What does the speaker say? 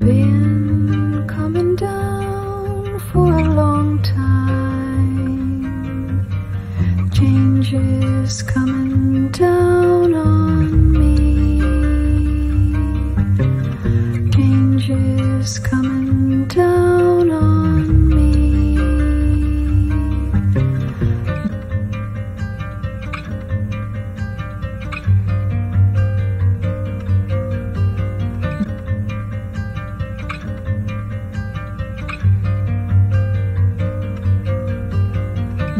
been coming down for a long time. Change is coming down on me. Change is coming